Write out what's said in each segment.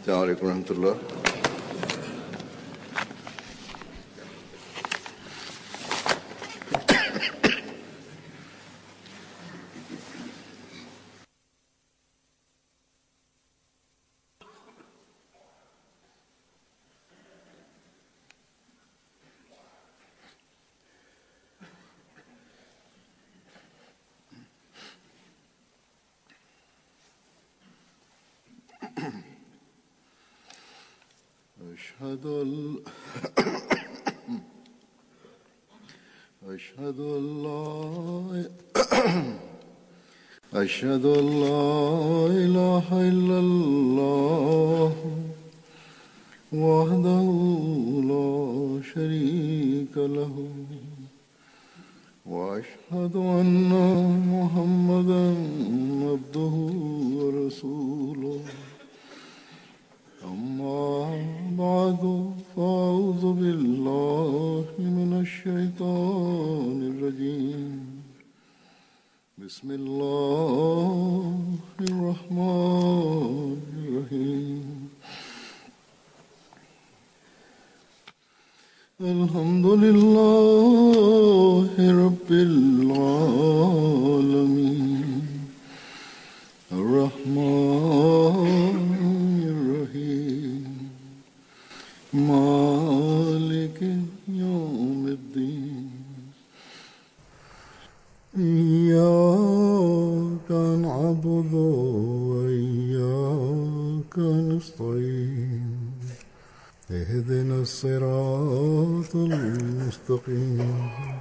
Selamun Aleyküm Rahmetullah. أشهد أن لا إله إلا الله وحده لا شريك له وأشهد أن محمدا عبده ورسوله أما بعد فأعوذ بالله من الشيطان الرجيم بسم الله الرحمن الرحيم الحمد لله رب العالمين الرحمن الرحيم مالك يوم الدين إياك نعبد وإياك نستعين اهدنا الصراط المستقيم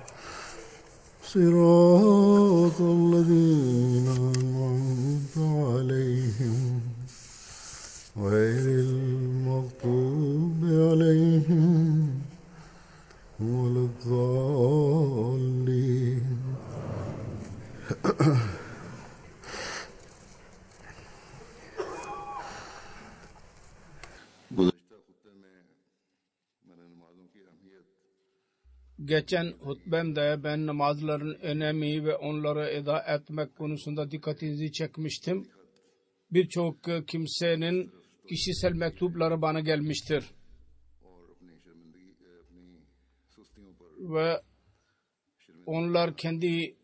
صراط الذين أنعمت عليهم غير المغضوب عليهم ولا الضالين Geçen hutbemde ben namazların önemi ve onları eda etmek konusunda dikkatinizi çekmiştim. Birçok kimsenin kişisel mektupları bana gelmiştir. Ve onlar kendi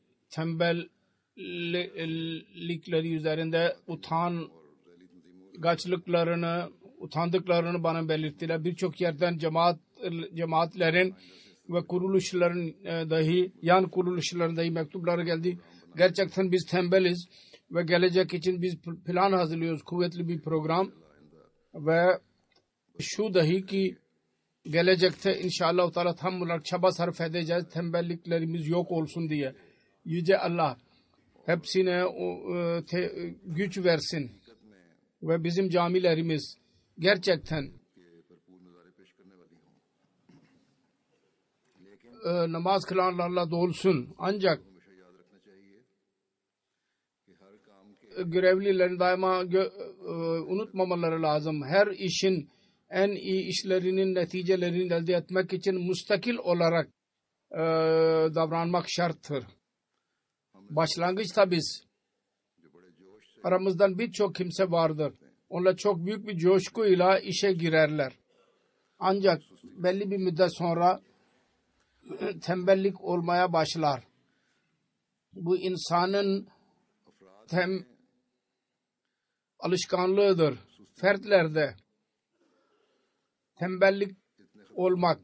tembellikleri üzerinde utandıklarını bana belirttiler. Birçok yerden cemaatlerin ve kuruluşların dahi, yan kuruluşların dahi mektupları geldi. Gerçekten biz tembeliz ve gelecek için biz plan hazırlıyoruz, kuvvetli bir program ve şu dahi ki gelecekte inşallah Teala tam olarak çaba sarf edeceğiz, tembelliklerimiz yok olsun diye. Yüce Allah hepsine güç versin ve bizim camilerimiz gerçekten namaz kılanlarla dolsun. Ancak görevlilerin daima unutmamaları lazım. Her işin en iyi işlerinin neticelerini elde etmek için müstakil olarak davranmak şarttır. Başlangıçta biz aramızdan birçok kimse vardır. Onlar çok büyük bir coşkuyla işe girerler. Ancak belli bir müddet sonra tembellik olmaya başlar. Bu insanın alışkanlığıdır. Fertlerde tembellik olmak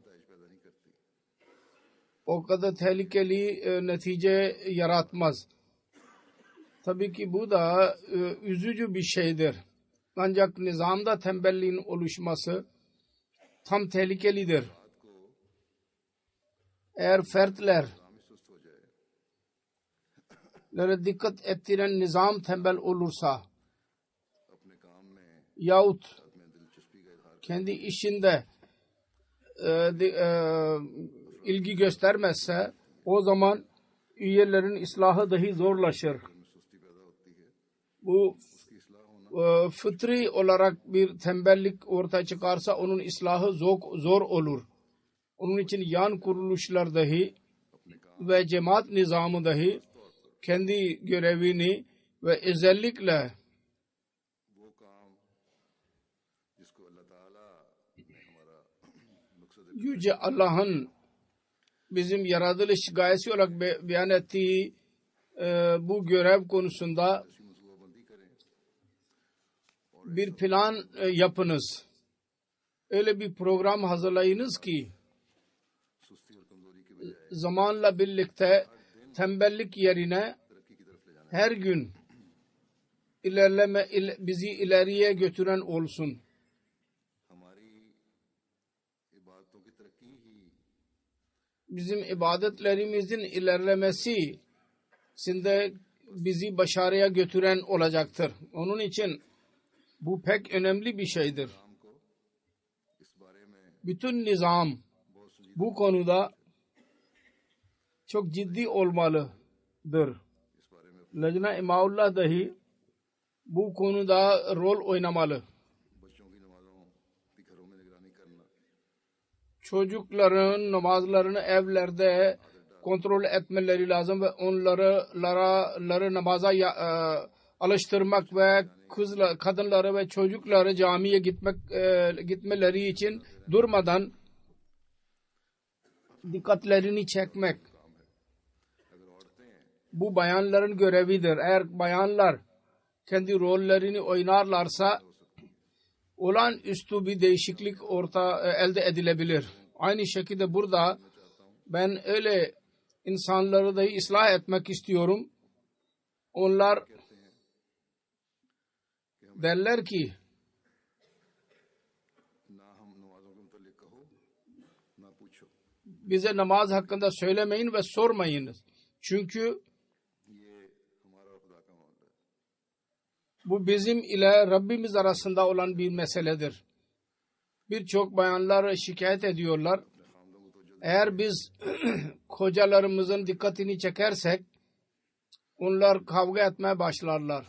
o kadar tehlikeli netice yaratmaz. Tabii ki bu da üzücü bir şeydir. Ancak nizamda tembelliğin oluşması tam tehlikelidir. Eğer fertlere dikkat ettiren nizam tembel olursa yahut kendi işinde ilgi göstermezse o zaman üyelerin ıslahı dahi zorlaşır. Bu fıtri olarak bir tembellik ortaya çıkarsa onun ıslahı zor olur. Onun için yan kuruluşlar dahi ve cemaat nizamı dahi kendi görevini ve özellikle Yüce Allah'ın bizim yaratılış gayesi olarak beyan ettiği bu görev konusunda bir plan yapınız. Öyle bir program hazırlayınız ki zamanla birlikte tembellik yerine her gün bizi ileriye götüren olsun. Bizim ibadetlerimizin ilerlemesi bizi başarıya götüren olacaktır. Onun için bu pek önemli bir şeydir. Bütün nizam bu konuda çok ciddi olmalıdır. Lajna İmaullah dahi bu konuda rol oynamalı. Çocukların namazlarını evlerde kontrol etmeleri lazım ve onları namaza alıştırmak ve kadınları ve çocukları camiye gitmeleri için durmadan dikkatlerini çekmek. Bu bayanların görevidir. Eğer bayanlar kendi rollerini oynarlarsa olağanüstü bir değişiklik elde edilebilir. Aynı şekilde burada ben öyle insanları da ıslah etmek istiyorum. Onlar derler ki bize namaz hakkında söylemeyin ve sormayınız. Çünkü bu bizim ile Rabbimiz arasında olan bir meseledir. Birçok bayanlar şikayet ediyorlar. Eğer biz kocalarımızın dikkatini çekersek onlar kavga etmeye başlarlar.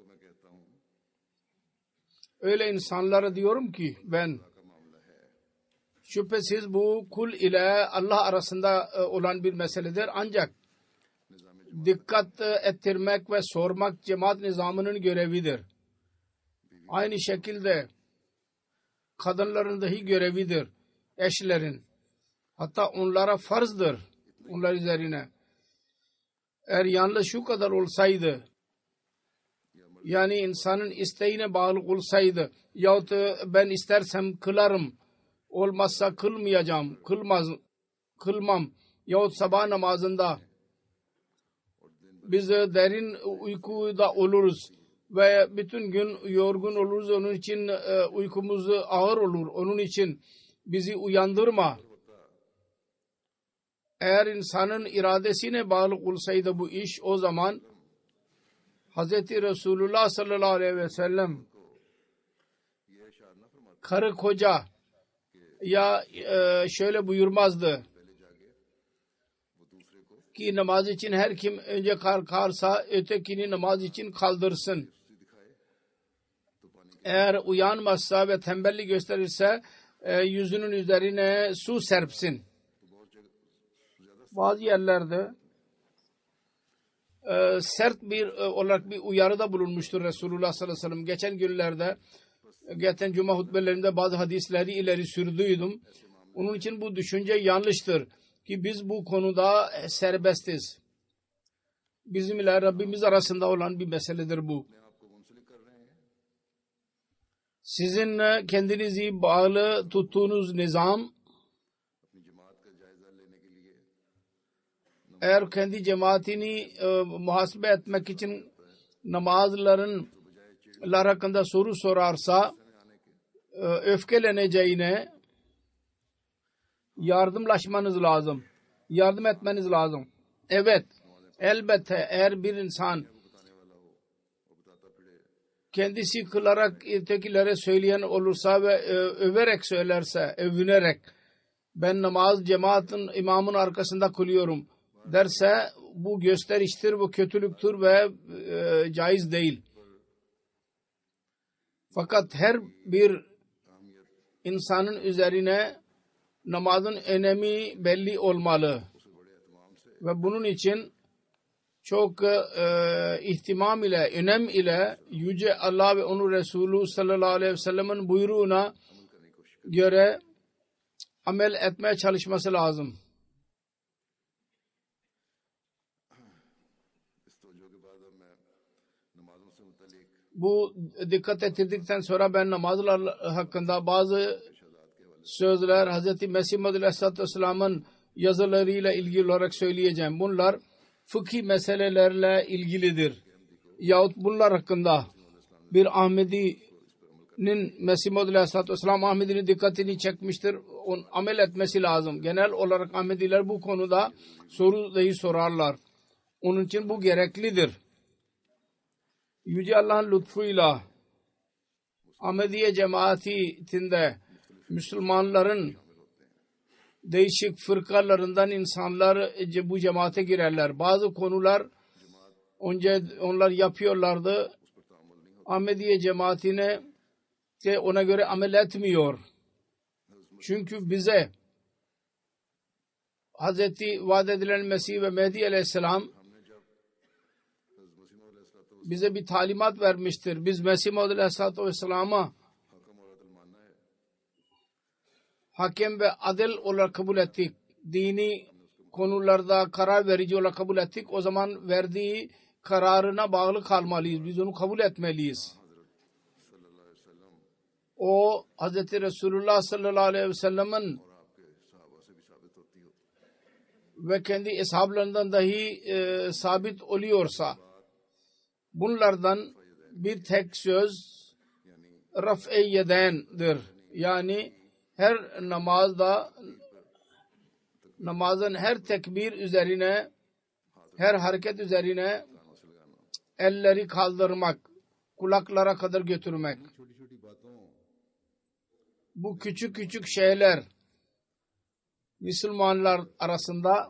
Öyle insanlara diyorum ki ben şüphesiz bu kul ile Allah arasında olan bir meseledir. Ancak dikkat ettirmek ve sormak cemaat nizamının görevidir. Aynı şekilde kadınların dahi görevidir. Eşlerin. Hatta onlara farzdır. Onlar üzerine. Eğer yalnız şu kadar olsaydı, yani insanın isteğine bağlı olsaydı, yahut ben istersem kılarım, olmazsa kılmayacağım, kılmam, yahut sabah namazında biz derin uykuda oluruz ve bütün gün yorgun oluruz. Onun için uykumuz ağır olur. Onun için bizi uyandırma. Eğer insanın iradesine bağlı olsaydı bu iş, o zaman Hz. Resulullah sallallahu aleyhi ve sellem karı koca ya şöyle buyurmazdı ki namaz için her kim önce kalkarsa ötekini namaz için kaldırsın. Eğer uyanmazsa ve tembellik gösterirse yüzünün üzerine su serpsin. Bazı yerlerde sert olarak bir uyarıda bulunmuştur Resulullah sallallahu aleyhi ve sellem. Geçen günlerde, geçen cuma hutbelerinde bazı hadisleri ileri sürdüydüm. Onun için bu düşünce yanlıştır ki biz bu konuda serbestiz. Bizim ile Rabbimiz arasında olan bir meseledir bu. Sizin kendinizi bağlı tuttuğunuz nizam, eğer kendi cemaatini muhasebe etmek için namazların hakkında soru sorarsa öfkeleneceğine yardımlaşmanız lazım. Yardım etmeniz lazım. Evet, elbette eğer bir insan kendisi kılarak ötekilere söyleyen olursa ve överek söylerse, övünerek ben namaz cemaatin imamın arkasında kılıyorum derse bu gösteriştir, bu kötülüktür ve caiz değil. Fakat her bir insanın üzerine namazın önemi belli olmalı. Ve bunun için çok ihtimam ile, önem ile Yüce Allah ve onun Resulü sallallahu aleyhi ve sellem'in buyruğuna göre amel etmeye çalışması lazım. Bu dikkat ettirdikten sonra ben namazlar hakkında bazı sözler Hz. Mesih Maud Aleyhisselatü Vesselam'ın yazılarıyla ilgili olarak söyleyeceğim. Bunlar fıkhi meselelerle ilgilidir. Yahut bunlar hakkında bir Ahmedi'nin Mesih Maud Aleyhisselatü Vesselam Ahmedi'nin dikkatini çekmiştir. Amel etmesi lazım. Genel olarak Ahmediler bu konuda soru dahi sorarlar. Onun için bu gereklidir. Yüce Allah'ın lütfuyla Ahmediye cemaatinde Müslümanların değişik fırkalarından insanlar bu cemaate girerler. Bazı konular önce onlar yapıyorlardı. Ahmediye cemaatine ona göre amel etmiyor. Çünkü bize Hz. vaat edilen Mesih ve Mehdi Aleyhisselam bize bir talimat vermiştir. Biz Mesih Maud Aleyhisselatü Vesselam'a hakem ve adil olarak kabul ettik. Dini konularda karar verici olarak kabul ettik. O zaman verdiği kararına bağlı kalmalıyız. Biz onu kabul etmeliyiz. O Hz. Resulullah sallallahu aleyhi ve sellem'in ve kendi eshablarından dahi sabit oluyorsa bunlardan bir tek söz raf-i yedendir. Yani her namazın her tekbir üzerine, her hareket üzerine elleri kaldırmak, kulaklara kadar götürmek. Bu küçük küçük şeyler Müslümanlar arasında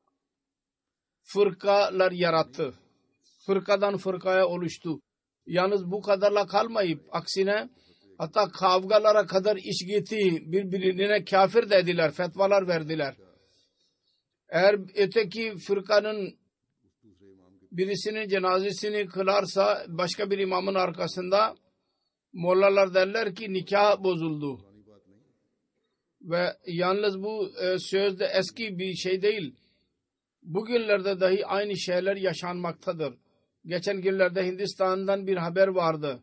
fırkalar yarattı. Fırkadan fırkaya oluştu. Yalnız bu kadarla kalmayıp aksine hatta kavgalara kadar iş gitti. Birbirine kafir dediler, fetvalar verdiler. Eğer öteki fırkanın birisinin cenazesini kılarsa başka bir imamın arkasında mollalar derler ki nikah bozuldu. Ve yalnız bu sözde eski bir şey değil. Bugünlerde dahi aynı şeyler yaşanmaktadır. Geçen günlerde Hindistan'dan bir haber vardı.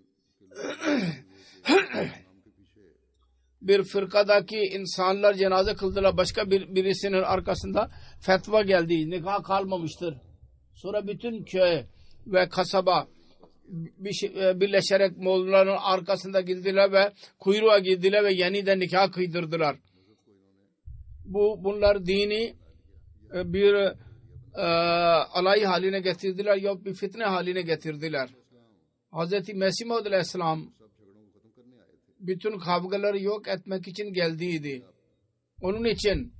Bir fırkadaki insanlar cenaze kıldılar. Başka birisinin arkasında fetva geldi. Nikah kalmamıştır. Sonra bütün köy ve kasaba birleşerek mollaların arkasında girdiler ve kuyruğa girdiler ve yeniden nikah kıydırdılar. Bunlar dini bir alay haline getirdiler ya bir fitne haline getirdiler. Hz. Mesih Maud Aleyhisselam bütün kavgaları yok etmek için geldiydi. Onun için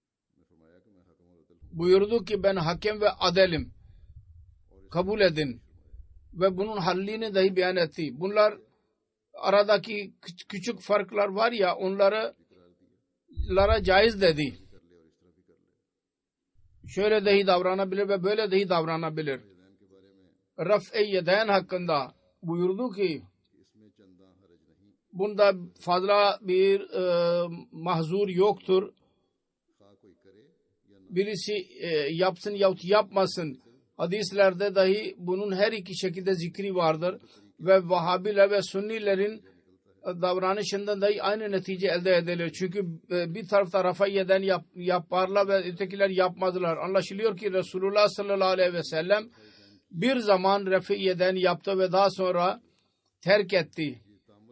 buyurdu ki ben hakem ve adelim. Kabul edin. Ve bunun hallini dahi beyan etti. Bunlar aradaki küçük farklar var ya onlara caiz dedi. Şöyle dahi davranabilir ve böyle dahi davranabilir. Raf-i yeden hakkında buyurdu ki bunda fazla bir mahzur yoktur. Birisi yapsın yahut yapmasın. Hadislerde dahi bunun her iki şekilde zikri vardır. Ve Vahabiler ve Sunnilerin davranışından dahi aynı netice elde edilir. Çünkü bir tarafta Rafaiye'den yaparlar ve ötekiler yapmadılar. Anlaşılıyor ki Resulullah sallallahu aleyhi ve sellem bir zaman Rafaiye'den yaptı ve daha sonra terk etti.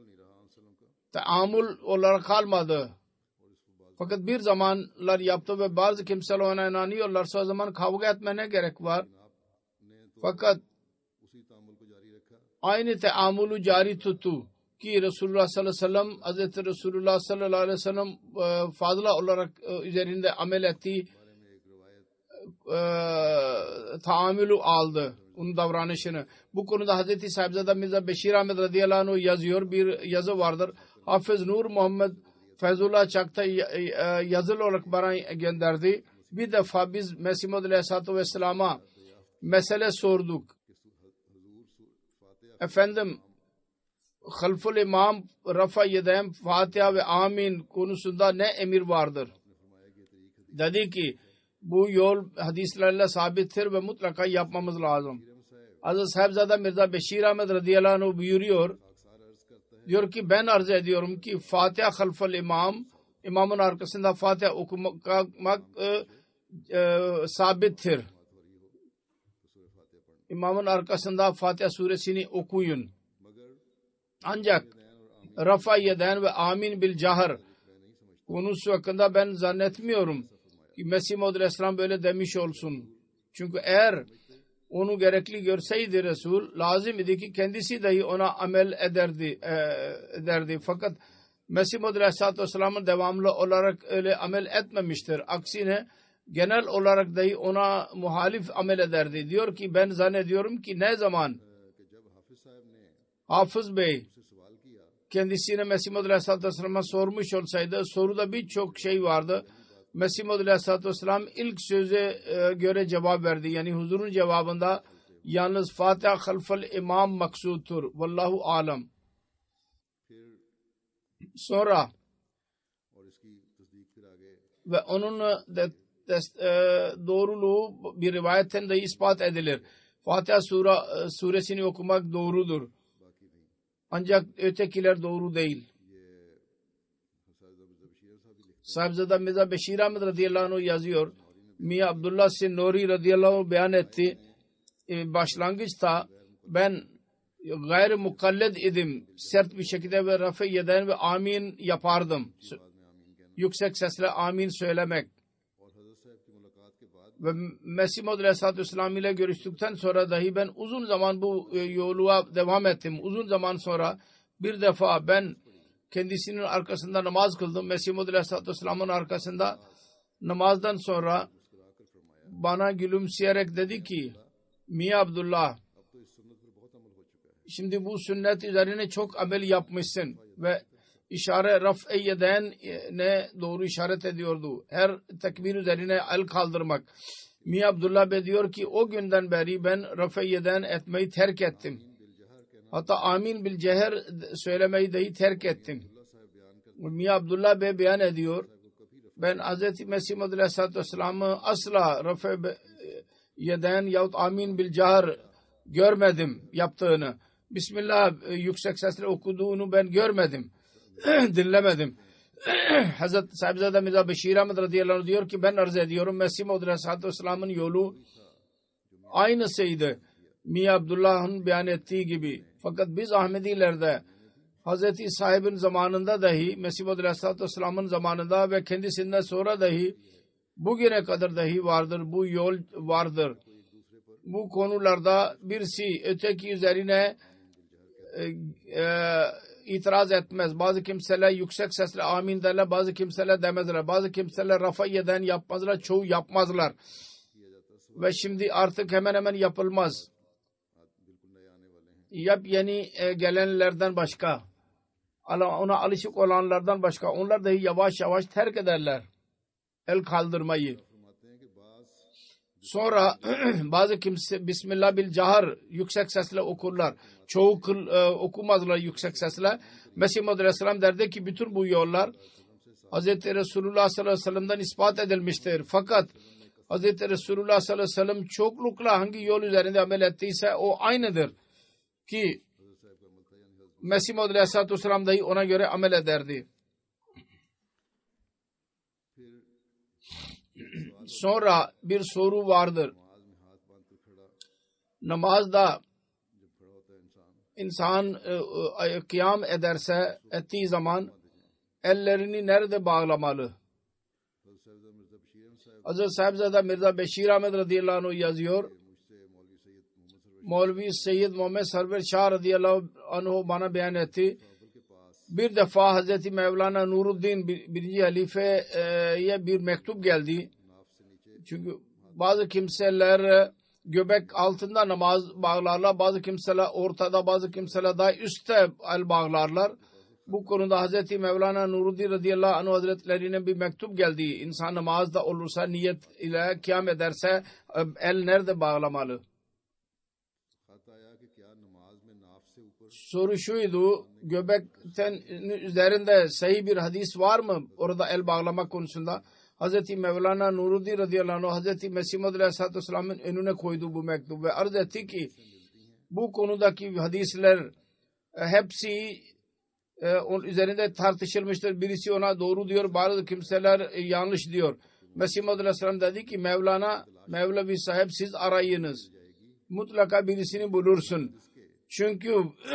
Teamül olarak kalmadı. Fakat bir zamanlar yaptı ve bazı kimseler ona inanıyorlarsa o zaman kavga etmene gerek var. Fakat aynı teamülü cari tuttu ki Resulullah sallallahu aleyhi ve sellem Hz. Resulullah sallallahu aleyhi ve sellem fazla olarak üzerinde amel ettiği taamülü aldı. Onun davranışını. Bu konuda Hz. Sahibzade Mirza Beşir Ahmet radıyallahu anh yazıyor. Bir yazı vardır. Hafız Nur Muhammed Feyzullah Çak'ta yazılı olarak bana gönderdi. Bir defa biz Mesih Maud Aleyhisselatü Vesselam'a mesele sorduk. Efendim Halful İmam Rafa Yedem Fatiha ve Amin konusunda ne emir vardır? Dedi ki bu yol hadislerle sabittir ve mutlaka yapmamız lazım. Hazreti Sahibzade Mirza Beşir Ahmed radıyallahu anh buyuruyor. Diyor ki ben arz ediyorum ki Fatiha Halful İmam, imamın arkasında Fatiha okumak sabittir. İmamın arkasında Fatiha suresini okuyun. Ancak Rafa Yeden ve Amin bil Cahar konusu hakkında ben zannetmiyorum ki Mesih Maud Aleyhisselam böyle demiş olsun. Çünkü eğer onu gerekli görseydi Resul, lazım idi ki kendisi dahi ona amel ederdi. Fakat Mesih Maud Aleyhisselam'ın devamlı olarak öyle amel etmemiştir. Aksine genel olarak dahi ona muhalif amel ederdi. Diyor ki ben zannediyorum ki ne zaman Hafız Bey kendisine Mesih Maud Aleyhisselam'a sormuş olsaydı, soruda birçok şey vardı. Mesih Maud Aleyhisselam ilk söze göre cevap verdi. Yani huzurun cevabında yalnız Fatiha Halful İmam maksudtur. Vallahu alem. Sonra ve onun doğruluğu bir rivayetten de ispat edilir. Fatiha suresini okumak doğrudur. Ancak ötekiler doğru değil. Sahibzade Mirza Beşir Ahmed radıyallahu anh yazıyor. Miya Abdullah Sinnori radıyallahu anh beyan etti. Başlangıçta ben gayr mukalled idim. Sert bir şekilde ve Rafa Yeden ve Amin yapardım. Yüksek sesle Amin söylemek. Ve Mesih Maud Aleyhisselam ile görüştükten sonra dahi ben uzun zaman bu yoluna devam ettim. Uzun zaman sonra bir defa ben kendisinin arkasında namaz kıldım. Mesih Maud Aleyhisselam'ın arkasında namazdan sonra bana gülümseyerek dedi ki Miya Abdullah, şimdi bu sünnet üzerine çok amel yapmışsın ve işaret Raf-ı Yeden ne doğru işaret ediyordu. Her tekbir üzerine el kaldırmak. Miya Abdullah Bey diyor ki o günden beri ben Raf-ı Yeden etmeyi terk ettim. Hatta Amin bil Ceher söylemeyi dahi terk ettim. Miya Abdullah Bey beyan ediyor. Ben Hz. Mesih Maud Aleyhisselam'ı asla Raf-ı Yeden yahut Amin bil Ceher görmedim yaptığını. Bismillah yüksek sesle okuduğunu ben görmedim. Dinlemedim. Hazreti Sahibzade Mirza Beşir Ahmed radıyallahu anh diyor ki ben arz ediyorum Mesih Maud Aleyhisselam'ın yolu aynısıydı. Miya Abdullah'ın beyan ettiği gibi. Fakat biz Ahmedilerde Hazreti sahibin zamanında dahi Mesih Maud Aleyhisselam'ın zamanında ve kendisinden sonra dahi bugüne kadar dahi vardır. Bu yol vardır. Bu konularda birisi öteki üzerine itiraz etmez. Bazı kimseler yüksek sesle amin derler. Bazı kimseler demezler. Bazı kimseler Rafa Yeden yapmazlar. Çoğu yapmazlar. Ve şimdi artık hemen hemen yapılmaz. Yeni gelenlerden başka, ona alışık olanlardan başka, onlar dahi yavaş yavaş terk ederler el kaldırmayı. Sonra bazı kimse Bismillah bil Cahar yüksek sesle okurlar. Çoğu okumazlar yüksek sesle. Mesih Maud Aleyhisselam derdi ki bütün bu yollar Hz. Resulullah sallallahu aleyhi ve sellem'den ispat edilmiştir. Fakat Hz. Resulullah sallallahu aleyhi ve sellem çoklukla hangi yol üzerinde amel ettiyse o aynıdır ki Mesih Maud Aleyhisselam dahi ona göre amel ederdi. Sonra bir soru vardır. Namazda insan kıyam ederse ettiği zaman ellerini nerede bağlamalı? Hazreti Sahibzade Mirza Beşir Ahmed radıyallahu anh yazıyor. Mevlevi Seyyid Muhammed Sarver Şah radıyallahu anh bana beyan etti. Bir defa Hazreti Mevlana Nuruddin birinci halifeye bir mektup geldi. Çünkü bazı kimseler göbek altında namaz bağlarlar. Bazı kimseler ortada, bazı kimseler daha üstte el bağlarlar. Bu konuda Hazreti Mevlana Nuruddin radıyallahu anh hazretlerine bir mektup geldi. İnsan namazda olursa niyet ile kıyam ederse el nerede bağlamalı? Soru şuydu, göbekten üzerinde sahih bir hadis var mı orada el bağlamak konusunda? Hazreti Mevlana Nuruddin radıyallahu anh Hazreti Mesih Maud aleyhissalatü vesselam'ın önüne koydu bu mektubu ve arz etti ki bu konudaki hadisler hepsi onun üzerinde tartışılmıştır. Birisi ona doğru diyor, bazı kimseler yanlış diyor. Mesih Maud aleyhisselam dedi ki Mevlevi sahip siz arayınız. Mutlaka birisini bulursun. Çünkü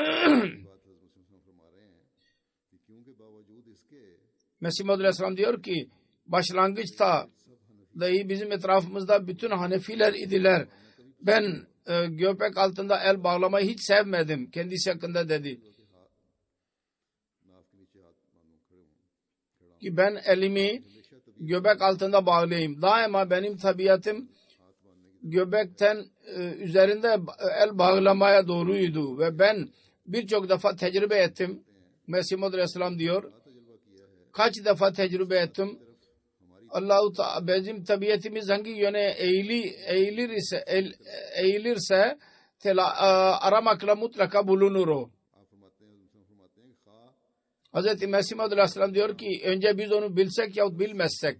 Mesih Maud aleyhisselam diyor ki başlangıçta dahi bizim etrafımızda bütün Hanefiler idiler. Ben göbek altında el bağlamayı hiç sevmedim. Kendisi hakkında dedi. Ki ben elimi göbek altında bağlayayım. Daima benim tabiatım göbekten üzerinde el bağlamaya doğruydu ve ben birçok defa tecrübe ettim. Mesih Maud aleyhisselam diyor. Kaç defa tecrübe ettim. Allah-u Teala bizim tabiatımız hangi yöne eğilirse aramakla mutlaka bulunur o. Hz. Mesih Maud aleyhisselam diyor ki önce biz onu bilsek yahut bilmezsek.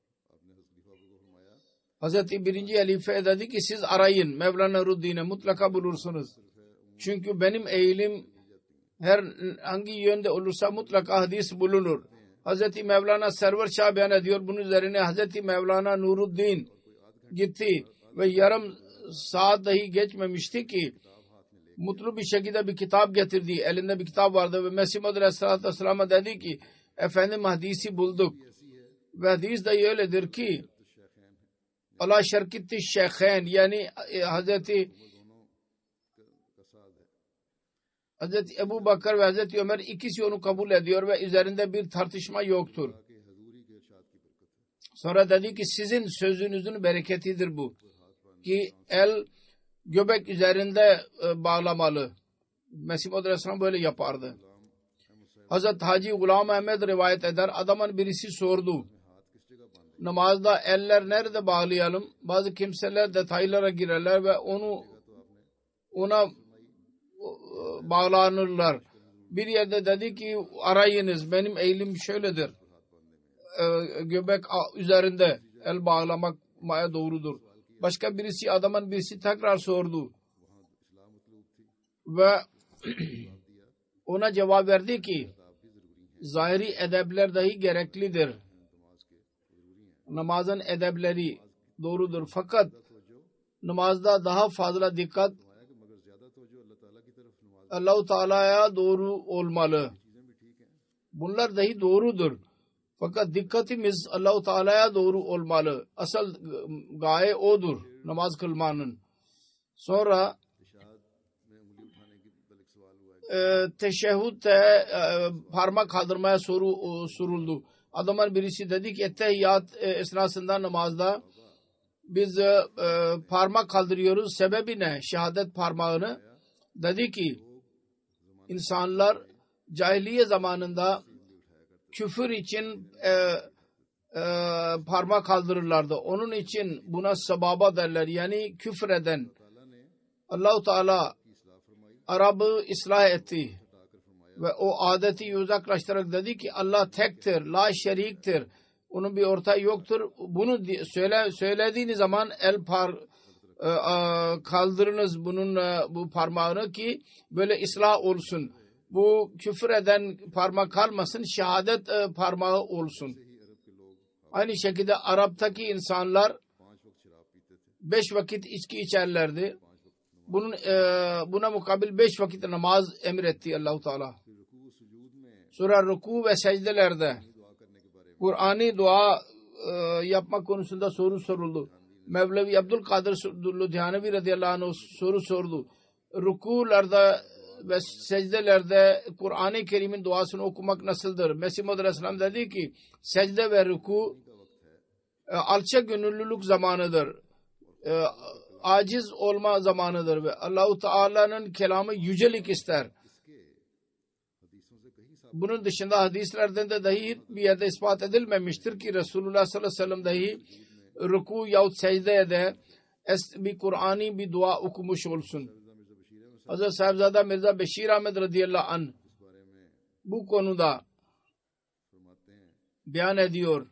Hz. 1. Halife dedi ki siz arayın Mevlana Nuruddin'i mutlaka bulursunuz. Çünkü benim eğilim her hangi yönde olursa mutlaka hadis bulunur. Hz. Mevlana Server Şah beyan ediyor. Bunun üzerine Hz. Mevlana Nuruddin gitti ve yarım saat dahi geçmemişti ki mutlu bir şekilde bir kitap getirdi. Elinde bir kitap vardı ve Mesih Maud aleyhissalatü vesselam'a dedi ki efendim hadisi bulduk. Ve hadis de öyledir ki Allah şerkitti şeyhen yani Hazreti Ebu Bakır ve Hazreti Ömer ikisi onu kabul ediyor ve üzerinde bir tartışma yoktur. Sonra dedi ki sizin sözünüzün bereketidir bu. Ki el göbek üzerinde bağlamalı. Mesih Maud aleyhisselam böyle yapardı. Hazreti Hacı Gulam Ahmed rivayet eder. Adamın birisi sordu. Namazda eller nerede bağlayalım? Bazı kimseler detaylara girerler ve ona bağlanırlar. Bir yerde dedi ki arayınız benim eğilim şöyledir. Göbek üzerinde el bağlamaya doğrudur. Başka birisi tekrar sordu. Ve ona cevap verdi ki zahiri edebler dahi gereklidir. Namazın edebleri doğrudur. Fakat namazda daha fazla dikkat Allah-u Teala'ya doğru olmalı. Bunlar dahi doğrudur. Fakat dikkatimiz Allah-u Teala'ya doğru olmalı. Asıl gaye odur namaz kılmanın. Sonra teşehhütte parmak kaldırmaya soruldu. Adamın birisi dedi ki ettehiyyat esnasında namazda biz parmak kaldırıyoruz. Sebebi ne? Şehadet parmağını. Dedi ki insanlar cahiliye zamanında küfür için parmak kaldırırlardı. Onun için buna sababa derler. Yani küfür eden. Allah-u Teala Arap'ı ıslah etti. Ve o adeti uzaklaştırarak dedi ki Allah tektir, la şeriktir. Onun bir ortağı yoktur. Bunu söylediğiniz zaman kaldırınız bu parmağını ki böyle ıslah olsun. Bu küfür eden parmak kalmasın, şehadet parmağı olsun. Aynı şekilde Arap'taki insanlar 5 vakit içki içerlerdi. Buna mukabil 5 vakit namaz emretti Allah-u Teala. Sonra ruku ve secdelerde Kur'an'ı dua yapmak konusunda soru soruldu. Mevlevi Abdülkadir Ludhianevi radıyallahu anh soru sordu. Rukularda ve secdelerde Kur'an-ı Kerim'in duasını okumak nasıldır? Mesih Maud aleyhisselam dedi ki secde ve ruku alçak gönüllülük zamanıdır. Aciz olma zamanıdır ve Allah-u Teala'nın kelamı yücelik ister. Bunun dışında hadislerden de dahi bir yerde ispat edilmemiştir ki Resulullah sallallahu aleyhi ve sellem dahi ruku yahut secdeye bir Kur'an'ı bir dua okumuş olsun. Hazreti Sahibzada Mirza Beşir Ahmed radıyallahu anh bu konuda beyan ediyor.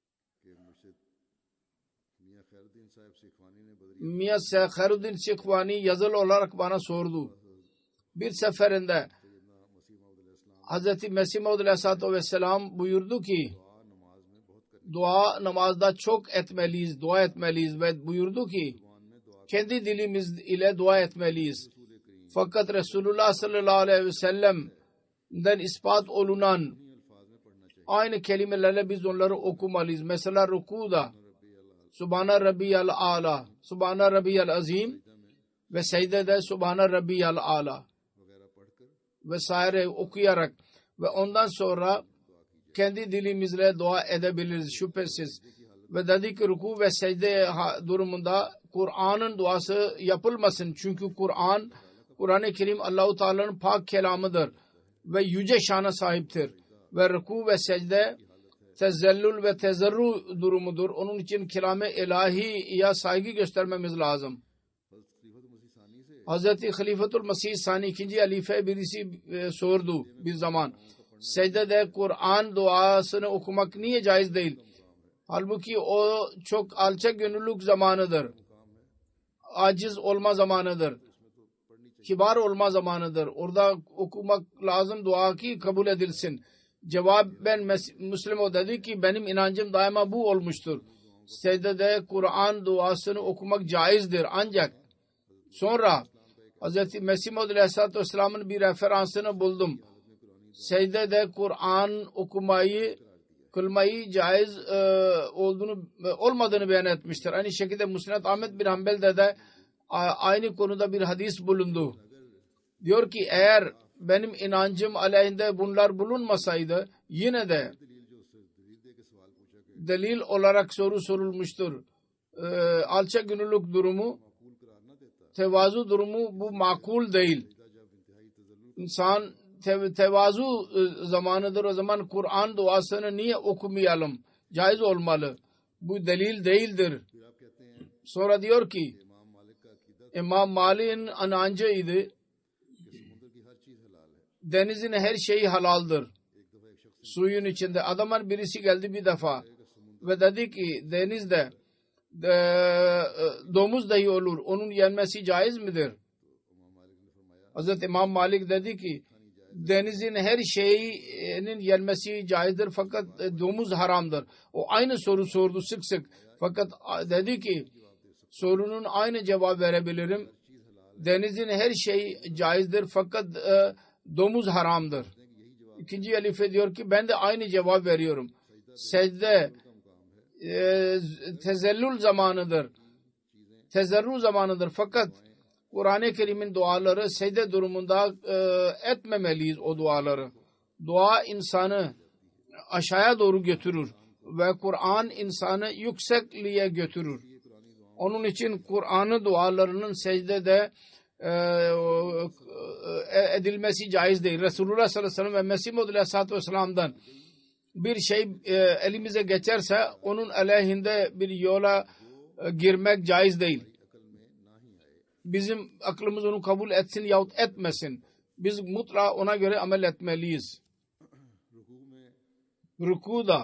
Miya Khairuddin Sikhwani yazılı olarak bana sordu. Bir seferinde Hazreti Mesih Maud Aleyhisselatü Vesselam buyurdu ki dua namazda çok etmeliyiz, dua etmeliyiz ve buyurdu ki kendi dilimiz ile dua etmeliyiz. Fakat Resulullah sallallahu aleyhi ve sellem'den ispat olunan aynı kelimelerle biz onları okumalıyız. Mesela rukuda Subhane Rabbiyal Ala, Subhane Rabbiyal Azim ve secdede Subhane Rabbiyal Ala vesaire okuyarak ve ondan sonra kendi dilimizle dua edebiliriz şüphesiz. Ve dedi ki ruku ve secde durumunda Kur'an'ın duası yapılmasın. Çünkü Kur'an-ı Kerim Allah-u Teala'nın pak kelamıdır ve yüce şana sahiptir. Ve ruku ve secde tezellül ve tezerru durumudur. Onun için kelam-ı ilahiye saygı göstermemiz lazım. Hazreti Halifatul Mesih Sani ikinci halife birisi sordu bir zaman. Secdede Kur'an duasını okumak niye caiz değil? Halbuki o çok alçak gönüllülük zamanıdır. Aciz olma zamanıdır. Kibar olma zamanıdır. Orada okumak lazım dua ki kabul edilsin. Cevaben Müslim o dedi ki benim inancım daima bu olmuştur. Secdede Kur'an duasını okumak caizdir. Ancak sonra Hz. Mesih Maud Aleyhisselatü Vesselam'ın bir referansını buldum. Secdede Kur'an kılmayı caiz olmadığını beyan etmiştir. Aynı şekilde Musned Ahmed bin Hanbel'de de aynı konuda bir hadis bulundu. Diyor ki eğer benim inancım aleyhinde bunlar bulunmasaydı yine de delil olarak soru sorulmuştur. Alçak gönüllülük durumu, tevazu durumu bu makul değil. İnsan tevazu zamanıdır. O zaman Kur'an duasını niye okumayalım? Caiz olmalı. Bu delil değildir. Sonra diyor ki İmam Malik'in inancıydı. Denizin her şeyi halaldır. Suyun içinde. Adamın birisi geldi bir defa ve dedi ki denizde domuz dahi olur. Onun yenmesi caiz midir? Hazreti İmam Malik dedi ki denizin her şeyinin yenmesi caizdir fakat domuz haramdır. O aynı soru sordu sık sık. Fakat dedi ki sorunun aynı cevap verebilirim. Denizin her şeyi caizdir fakat domuz haramdır. İkinci halife diyor ki ben de aynı cevap veriyorum. Secde tezellül zamanıdır. Tezerru zamanıdır. Fakat Kur'an-ı Kerim'in duaları secde durumunda etmemeliyiz o duaları. Dua insanı aşağıya doğru götürür ve Kur'an insanı yüksekliğe götürür. Onun için Kur'an'ın dualarının secdede edilmesi caiz değil. Resulullah sallallahu aleyhi ve sellem ve Mesih Maud Aleyhisselatü Vesselam'dan bir şey elimize geçerse onun aleyhinde bir yola girmek caiz değil. Bizim aklımız onu kabul etsin yahut etmesin. Biz mutlaka ona göre amel etmeliyiz. Rükuda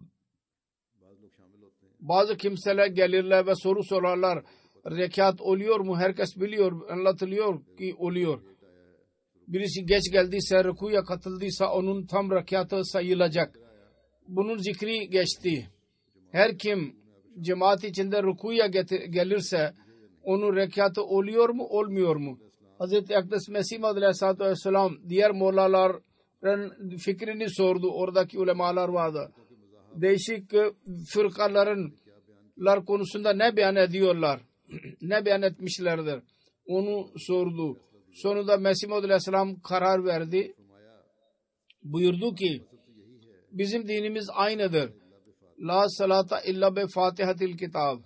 bazı kimseler gelirler ve soru sorarlar. Rekat oluyor mu? Herkes biliyor, anlatılıyor ki oluyor. Birisi geç geldiyse, rükuya katıldıysa onun tam rekatı sayılacak. Bunun zikri geçti. Her kim cemaat içinde rükuya gelirse onun rekatı oluyor mu, olmuyor mu? Hazreti Akdes Mesih Maud Aleyhisselatü Vesselam diğer mollaların fikrini sordu. Oradaki ulemalar vardı. Değişik fırkaların konusunda ne beyan ediyorlar? Ne beyan etmişlerdir? Onu sordu. Sonunda Mesih Maud Aleyhisselam karar verdi. Buyurdu ki bizim dinimiz aynıdır. La salata illa be fatihatil kitab.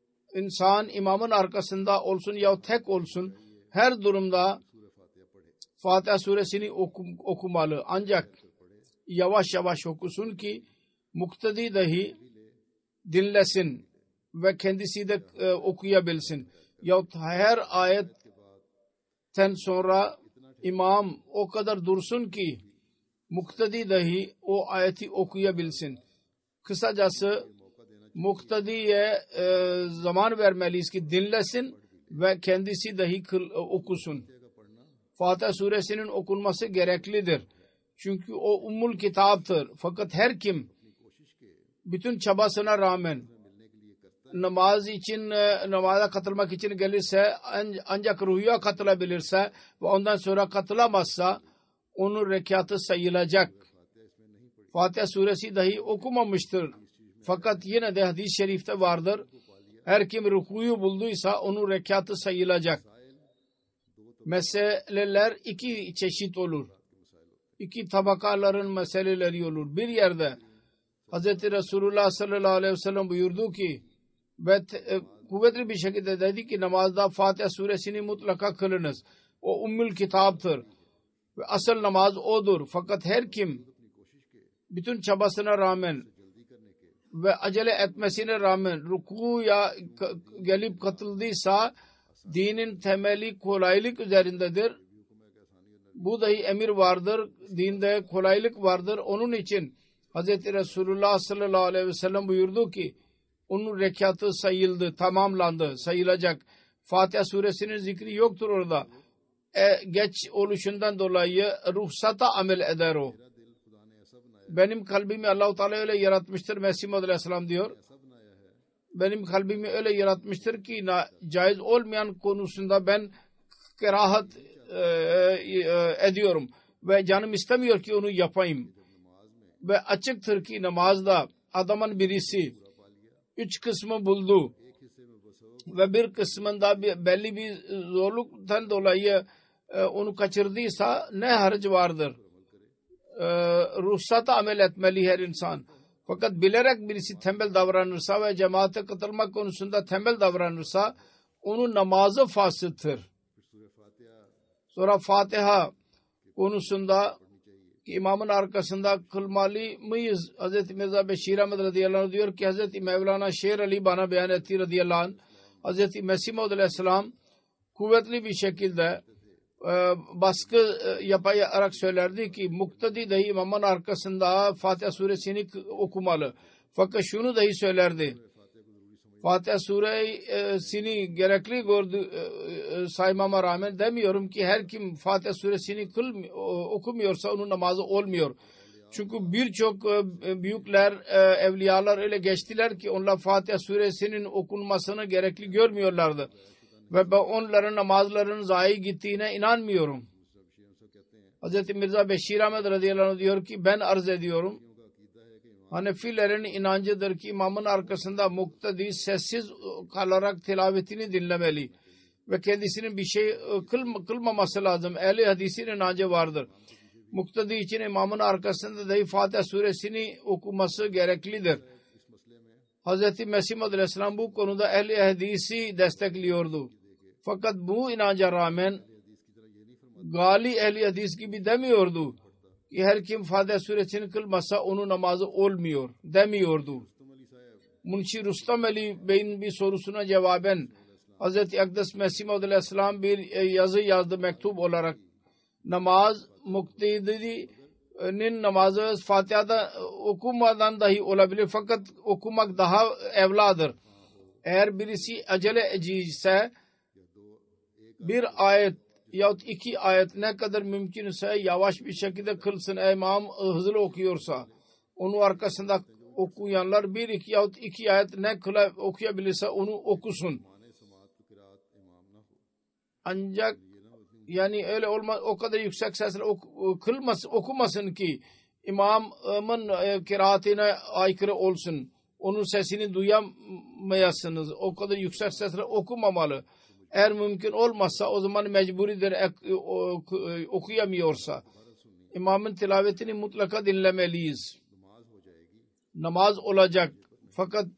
İnsan imamın arkasında olsun ya tek olsun her durumda Fatiha suresini okumalı. Ancak yavaş yavaş okusun ki muktedi dahi dinlesin ve kendisi de okuyabilsin. Yahut her ayetten sonra imam o kadar dursun ki muktedi dahi o ayeti okuyabilsin. Kısacası muktediye zaman vermeliyiz ki dinlesin ve kendisi dahi okusun. Fatiha suresinin okunması gereklidir. Çünkü o ummul kitaptır. Fakat her kim bütün çabasına rağmen namaza katılmak için gelirse ancak ruhuya katılabilirse ve ondan sonra katılamazsa onun rekatı sayılacak. Fatiha suresi dahi okumamıştır. Fakat yine de hadis-i şerifte vardır. Her kim rukuyu bulduysa onun rekatı sayılacak. Meseleler iki çeşit olur. İki tabakaların meseleleri olur. Bir yerde Hz. Resulullah sallallahu aleyhi ve sellem buyurdu ki ve kuvvetli bir şekilde dedi ki namazda Fatiha suresini mutlaka kılınız. O ummul kitaptır. Ve asıl namaz odur. Fakat her kim bütün çabasına rağmen ve acele etmesine rağmen rukuya gelip katıldıysa dinin temeli kolaylık üzerindedir. Bu dahi emir vardır. Dinde kolaylık vardır. Onun için Hz. Resulullah sallallahu aleyhi ve sellem buyurdu ki onun rekatı sayıldı, tamamlandı, sayılacak. Fatiha suresinin zikri yoktur orada. Geç oluşundan dolayı ruhsata amel eder o. Benim kalbimi Allah-u Teala öyle yaratmıştır. Mesih Muhammed Aleyhisselam diyor. Benim kalbimi öyle yaratmıştır ki caiz olmayan konusunda ben kerahat ediyorum. Ve canım istemiyor ki onu yapayım. Ve açıktır ki namazda adamın birisi 3 kısmı buldu. Ve bir kısmında belli bir zorluktan dolayı onu kaçırdıysa ne harcı vardır? Ruhsata amel etmeli her insan. Fakat bilerek birisi tembel davranırsa ve cemaate katılmak konusunda tembel davranırsa onun namazı fasıttır. Sonra Fatiha konusunda imamın arkasında kılmalı mıyız? Hz. Mirza Beşir Ahmet radıyallahu anh diyor ki Hz. Mevlana Şer Ali bana beyan etti radıyallahu anh. Hz. Mesih Maud aleyhisselam kuvvetli bir şekilde baskı yaparak söylerdi ki muktedi dahi imamın arkasında Fatiha suresini okumalı. Fakat şunu dahi söylerdi. Fatiha suresini gerekli saymama rağmen demiyorum ki her kim Fatiha suresini okumuyorsa onun namazı olmuyor. Çünkü birçok büyükler, evliyalar öyle geçtiler ki onlar Fatiha suresinin okunmasını gerekli görmüyorlardı. Ve ben onların namazlarının zayi gittiğine inanmıyorum. Hz. Mirza Beşir Ahmet radıyallahu anh diyor ki ben arz ediyorum. Hanefilerin inancıdır ki imamın arkasında muktedi sessiz kalarak tilavetini dinlemeli. Ve kendisinin bir şey kılmaması lazım. Ehli hadisin inancı vardır. Muktedi için imamın arkasında dahi Fatiha suresini okuması gereklidir. Hz. Mesih Maud aleyhisselam bu konuda ehli hadisi destekliyordu. Fakat bu inanca rağmen gali ehli hadis gibi demiyordu. Ki her kim Fatiha suresini kılmasa onun namazı olmuyor demiyordu. Munşi Rustam Ali Bey'in bir sorusuna cevaben Hz. Akdes Mesih Maud aleyhisselam bir yazı yazdı mektup olarak. Namaz muktedinin namazı Fatiha'da okumadan dahi olabilir fakat okumak daha evladır. Eğer birisi acele ediciyse bir ayet yahut 2 ayet ne kadar mümkünse yavaş bir şekilde kılsın. İmam hızlı okuyorsa onun arkasında okuyanlar 1 yahut 2 ayet ne okuyabilirse onu okusun. Ancak yani öyle olmaz, o kadar yüksek sesle okumasın ki imamın kıraatine aykırı olsun. Onun sesini duyamayasınız. O kadar yüksek sesle okumamalı. Eğer mümkün olmazsa o zaman mecburidir okuyamıyorsa. İmamın tilavetini mutlaka dinlemeliyiz. Namaz olacak. Fakat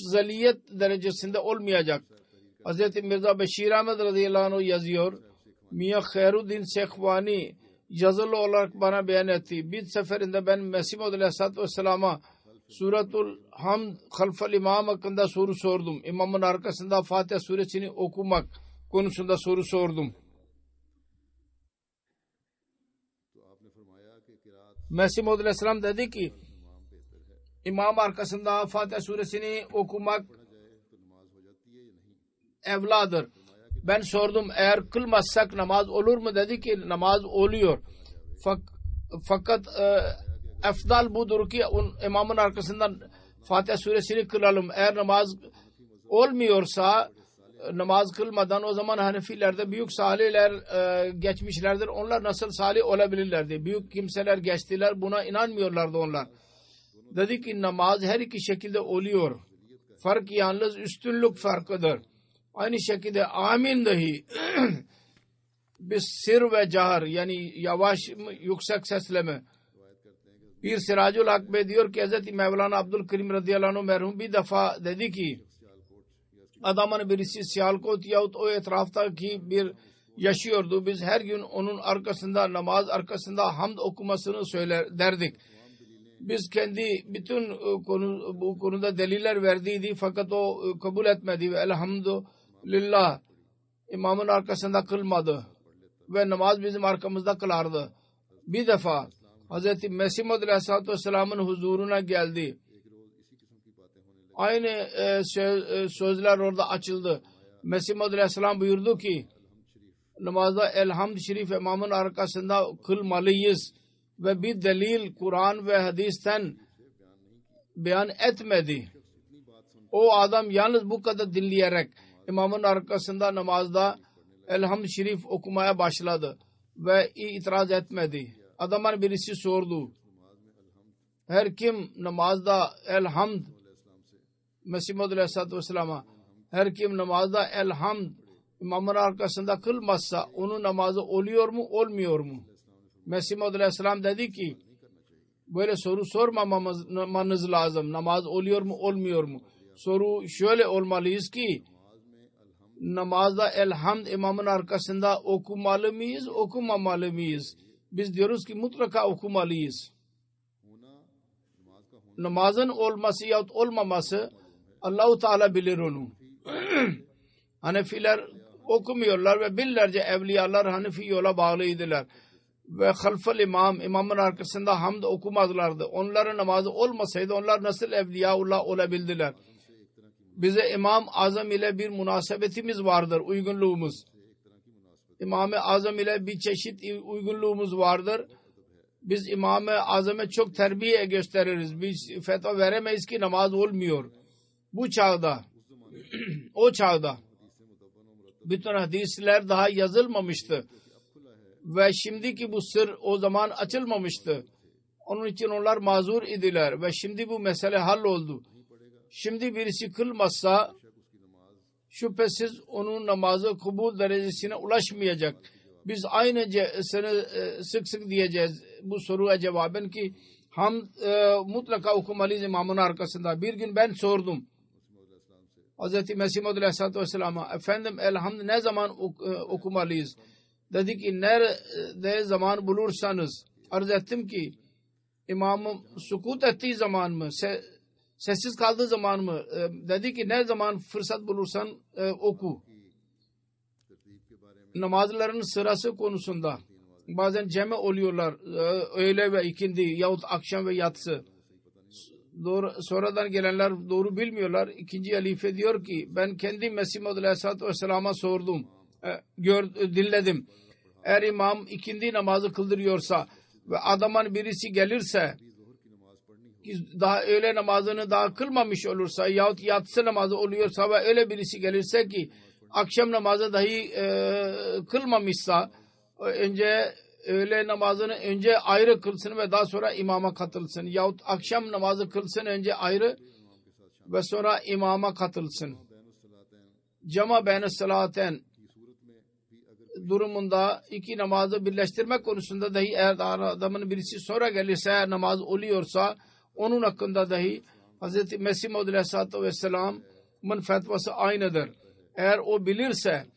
afzaliyet derecesinde olmayacak. Hz. Mirza Beşir Ahmet radıyallahu anh yazıyor. Mia Khairuddin Sekhvani yazılı olarak bana beyan etti. Bir seferinde ben Mesih Maud Aleyhisselatü Vesselam'a Suratul Hamd Halfal İmam hakkında soru sordum. İmamın arkasında Fatiha suresini okumak konusunda soru sordum. Mesih Maud Aleyhisselam dedi ki İmam arkasında Fatiha suresini okumak evladır. Ben sordum eğer kılmazsak namaz olur mu? Dedi ki namaz oluyor. Fakat efdal budur ki imamın arkasından Fatiha suresini kılalım. Eğer namaz olmuyorsa namaz kılmadan o zaman Hanefilerde büyük salihler geçmişlerdir. Onlar nasıl salih olabilirlerdi? Büyük kimseler geçtiler. Buna inanmıyorlardı onlar. Dedi ki namaz her iki şekilde oluyor. Fark yalnız üstünlük farkıdır. Aynı şekilde amin dahi bir sir ve cahar yani yavaş yüksek sesle mi? Bir Siracül Hak Bey diyor ki Hz. Mevlana Abdülkerim radıyallahu anh merhum bir defa dedi ki adamın birisi Siyalkot yahut o etraftaki bir yaşıyordu. Biz her gün onun arkasında namaz arkasında hamd okumasını söyler derdik. Biz kendi bütün bu konuda deliller verdiydi fakat o kabul etmedi ve elhamdülillah imamın arkasında kılmadı ve namaz bizim arkamızda kılardı. Bir defa Hz. Mesih Maud Aleyhisselatü Vesselam'ın huzuruna geldi. Aynı sözler orada açıldı. Mesih Maud Aleyhisselam buyurdu ki namazda Elhamd Şerif imamın arkasında kılmalıyız ve bir delil Kur'an ve hadisten beyan etmedi. O adam yalnız bu kadar dinleyerek imamın arkasında namazda Elhamd Şerif okumaya başladı ve itiraz etmedi. Adamın birisi sordu. Her kim namazda Elhamd Mesih Maud Aleyhisselatü Vesselam'a her kim namazda Elhamd imamın arkasında kılmazsa onun namazı oluyor mu olmuyor mu? Mesih Maud Aleyhisselam dedi ki böyle soru sormamanız lazım. Namaz oluyor mu olmuyor mu? Soru şöyle olmalıyız ki namazda Elhamd imamın arkasında okumalı mıyız okumamalı mıyız? Biz diyoruz ki mutlaka okumalıyız. Namazın olması yahut olmaması Allah-u Teala bilir onu. Hanefiler okumuyorlar ve binlerce evliyalar Hanefi yola bağlıydılar. Ve halfal imamın arkasında hamd okumazlardı. Onların namazı olmasaydı onlar nasıl evliyaullah olabildiler? Bize İmam-ı Azam ile bir münasebetimiz vardır, uygunluğumuz. İmam-ı Azam ile bir çeşit uygunluğumuz vardır. Biz İmam-ı Azam'a çok terbiye gösteririz. Biz fetva veremeyiz ki namaz olmuyor. Bu çağda, o çağda bütün hadisler daha yazılmamıştı. Ve şimdiki bu sır o zaman açılmamıştı. Onun için onlar mazur idiler. Ve şimdi bu mesele halloldu. Şimdi birisi kılmazsa şüphesiz onun namazı kabul derecesine ulaşmayacak. Biz aynı sık sık diyeceğiz bu soruya cevaben ki mutlaka okumalıyız imamın arkasında. Bir gün ben sordum Hz. Mesih Maud Aleyhisselatü Vesselam'a efendim elhamd ne zaman okumalıyız? Dedi ki nerede zaman bulursanız. Arz ettim ki imamım sukut ettiği zaman mı? Sessiz kaldığı zaman mı? Dedi ki ne zaman fırsat bulursan oku. Namazların sırası konusunda bazen ceme oluyorlar. Öğle ve ikindi yahut akşam ve yatsı. Sonradan gelenler doğru bilmiyorlar. İkinci halife diyor ki ben kendi Mesih Maud Aleyhisselatü Vesselam'a sordum. Dinledim. Eğer imam ikindi namazı kıldırıyorsa ve adamın birisi gelirse daha öğle namazını daha kılmamış olursa yahut yatsı namazı oluyorsa ve öyle birisi gelirse ki akşam namazı dahi kılmamışsa önce öğle namazını önce ayrı kılsın ve daha sonra imama katılsın yahut akşam namazı kılsın önce ayrı ve sonra imama katılsın. Cama beyne salaten durumunda iki namazı birleştirmek konusunda dahi eğer adamın birisi sonra gelirse namaz oluyorsa onun hakkında dahi Hz. Mesih Maud Aleyhisselatü Vesselam'ın fetvası aynıdır. Eğer o bilirse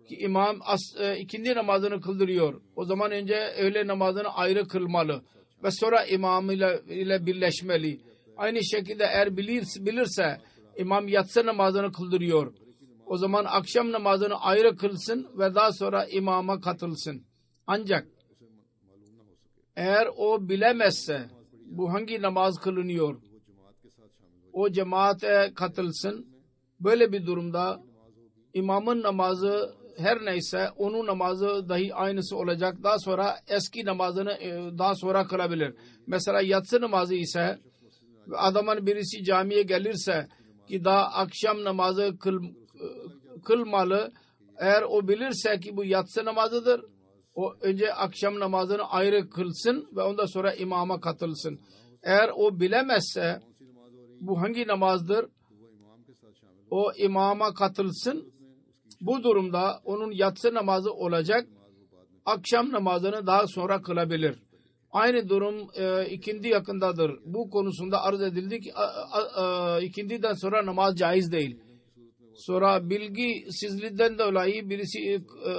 ki imam ikindi namazını kıldırıyor. O zaman önce öğle namazını ayrı kılmalı ve sonra imam ile birleşmeli. Aynı şekilde eğer bilirse imam yatsı namazını kıldırıyor. O zaman akşam namazını ayrı kılsın ve daha sonra imama katılsın. Ancak eğer o bilemezse bu hangi namaz kılınıyor, o cemaate katılsın. Böyle bir durumda imamın namazı her neyse onun namazı dahi aynısı olacak. Daha sonra eski namazını daha sonra kılabilir. Mesela yatsı namazı ise adamın birisi camiye gelirse ki daha akşam namazı kılmalı. Eğer o bilirse ki bu yatsı namazıdır, o önce akşam namazını ayrı kılsın ve ondan sonra imama katılsın. Eğer o bilemezse bu hangi namazdır, o imama katılsın. Bu durumda onun yatsı namazı olacak. Akşam namazını daha sonra kılabilir. Aynı durum ikindi yakındadır. Bu konusunda arz edildi ki ikindiden sonra namaz caiz değil. Sonra bilgisizlikten dolayı birisi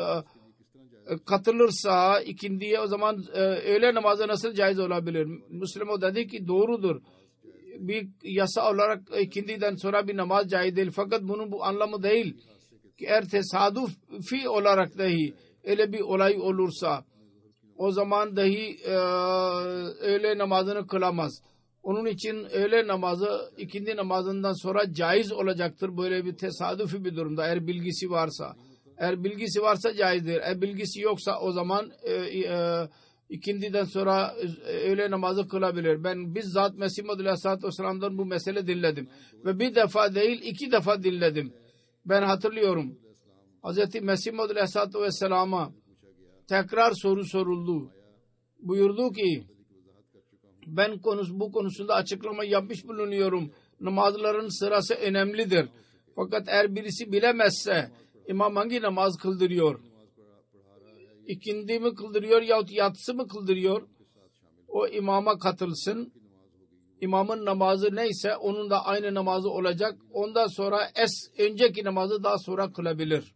katılırsa ikindiye, o zaman öğle namazı nasıl caiz olabilir? Müslüman o dedi ki doğrudur. Bir yasa olarak ikindiden sonra bir namaz caiz değil. Fakat bunun bu anlamı değil ki eğer tesadüfi olarak dahi öyle bir olay olursa o zaman dahi öğle namazını kılamaz. Onun için öğle namazı ikindi namazından sonra caiz olacaktır. Böyle bir tesadüfi bir durumda eğer bilgisi varsa. Eğer bilgisi varsa caizdir. Eğer bilgisi yoksa o zaman ikindiden sonra öğle namazı kılabilir. Ben bizzat Mesih Muhammed Aleyhisselatü Vesselam'dan bu mesele dinledim. Ve bir defa değil 2 defa dinledim. Ben hatırlıyorum. Hz. Mesih Muhammed Aleyhisselatü Vesselam'a tekrar soru soruldu. Buyurdu ki ben bu konusunda açıklama yapmış bulunuyorum. Namazların sırası önemlidir. Fakat eğer birisi bilemezse imam hangi namaz kıldırıyor? İkindi mi kıldırıyor yahut yatsı mı kıldırıyor? O imama katılsın. İmamın namazı neyse onun da aynı namazı olacak. Ondan sonra önceki namazı daha sonra kılabilir.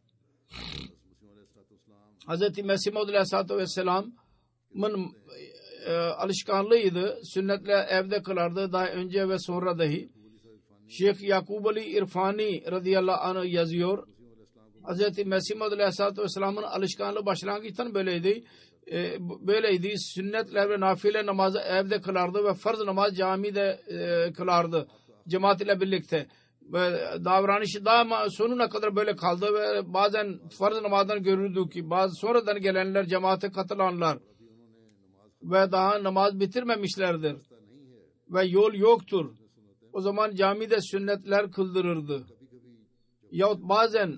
Hz. Mesih Maud Aleyhisselatü Vesselam'ın alışkanlığıydı. Sünnetle evde kılardı daha önce ve sonra dahi. Şeyh Yakub Ali İrfani radıyallahu anh yazıyor. Hz. Mesih Maud Aleyhisselatü Vesselam'ın alışkanlığı başlangıçtan böyleydi. Sünnetler ve nafile namazı evde kılardı ve farz namaz camide kılardı. Cemaat ile birlikte. Ve davranışı daima sonuna kadar böyle kaldı ve bazen farz namazdan görürdü ki bazı sonradan gelenler cemaate katılanlar ve daha namaz bitirmemişlerdir ve yol yoktur. O zaman camide sünnetler kıldırırdı. Yahut bazen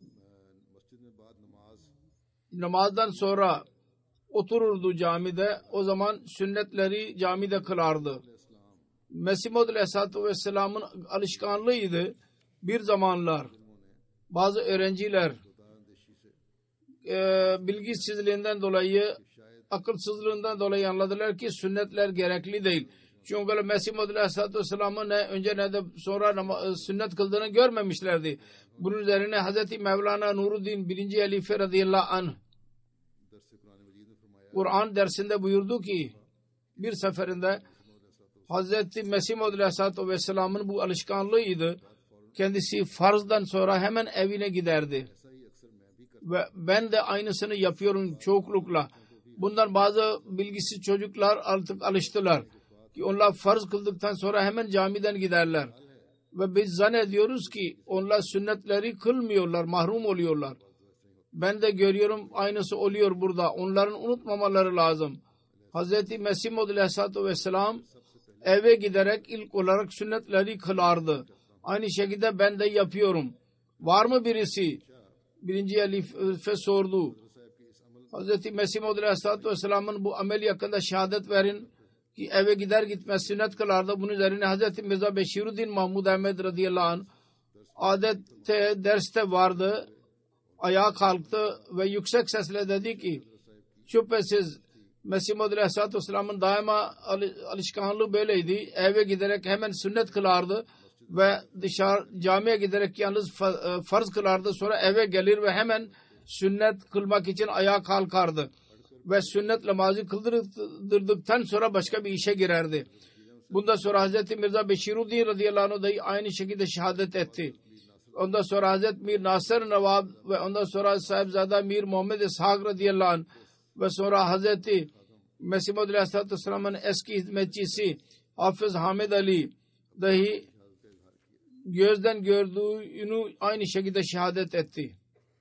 namazdan sonra otururdu camide, o zaman sünnetleri camide kılardı. Mesih Maud Aleyhisselatü Vesselam'ın alışkanlığıydı. Bir zamanlar bazı öğrenciler bilgisizliğinden dolayı, akılsızlığından dolayı anladılar ki sünnetler gerekli değil. Çünkü Mesih Maud Aleyhisselatü Vesselam'ın ne önce ne de sonra sünnet kıldığını görmemişlerdi. Bunun üzerine Hz. Mevlana Nuruddin 1. Halife radıyallahu anh Kur'an dersinde buyurdu ki bir seferinde Hz. Mesih Maud Aleyhisselatü Vesselam'ın bu alışkanlığıydı. Kendisi farzdan sonra hemen evine giderdi. Ve ben de aynısını yapıyorum çoklukla. Bundan bazı bilgisiz çocuklar artık alıştılar. Ki onlar farz kıldıktan sonra hemen camiden giderler. Ve biz zannediyoruz ki onlar sünnetleri kılmıyorlar, mahrum oluyorlar. Ben de görüyorum aynısı oluyor burada. Onların unutmamaları lazım. Hz. Mesih Maud Aleyhisselatü Vesselam eve giderek ilk olarak sünnetleri kılardı. Aynı şekilde ben de yapıyorum. Var mı birisi? 1. Halife sordu. Hz. Mesih Maud Aleyhisselatü Vesselam'ın bu ameli hakkında şehadet verin ki eve gider gitmez sünnet kılardı. Bunun üzerine Hz. Mirza Beşiruddin Mahmud Ahmed radıyallahu anh adette derste vardı. Ayağa kalktı ve yüksek sesle dedi ki şüphesiz Mesih Maud Aleyhisselatü Vesselam'ın daima alışkanlığı böyleydi. Eve giderek hemen sünnet kılardı ve dışarı camiye giderek yalnız farz kılardı. Sonra eve gelir ve hemen sünnet kılmak için ayağa kalkardı ve sünnet namazı kıldırdıktan sonra başka bir işe girerdi. Bundan sonra Hazreti Mirza Beşiruddin radıyallahu anh da aynı şekilde şehadet etti. Ondan sonra Hazreti Mir Nasır Nawab ve ondan sonra Sahibzada Mir Muhammed İshak radıyallahu anh ve sonra Hazreti Mesih Maud Aleyhisselatü Vesselam'ın eski hizmetçisi Hafız Hamid Ali dahi gözden gördüğünü aynı şekilde şehadet etti.